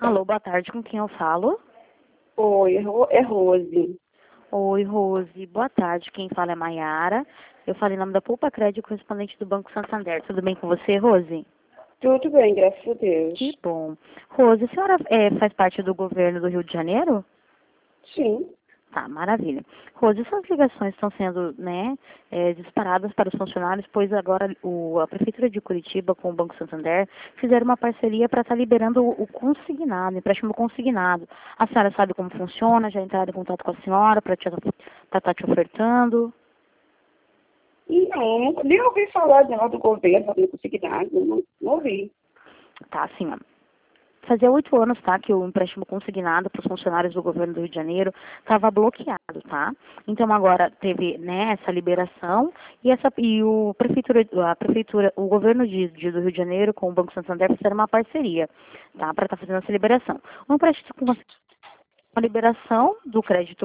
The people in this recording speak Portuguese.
Alô, boa tarde, com quem eu falo? Oi, é Rose. Oi, Rose, boa tarde, quem fala é Maiara. Eu falei em nome da Poupa Crédito, correspondente do Banco Santander. Tudo bem com você, Rose? Tudo bem, graças a Deus. Que bom. Rose, a senhora faz parte do governo do Rio de Janeiro? Sim. Tá, maravilha. Rose, essas ligações estão sendo, disparadas para os funcionários, pois agora a Prefeitura de Curitiba com o Banco Santander fizeram uma parceria para estar liberando o consignado, empréstimo consignado. A senhora sabe como funciona? Já entraram em contato com a senhora para estar te ofertando? Não, nem ouvi falar dela do governo, não consegui nada, não ouvi. Tá, assim, ó. Fazia 8 anos, tá, que o empréstimo consignado para os funcionários do governo do Rio de Janeiro estava bloqueado, tá? Então agora teve, né, essa liberação e a prefeitura, o governo do Rio de Janeiro com o Banco Santander fizeram uma parceria, tá, para estar fazendo essa liberação. Um empréstimo com uma liberação do crédito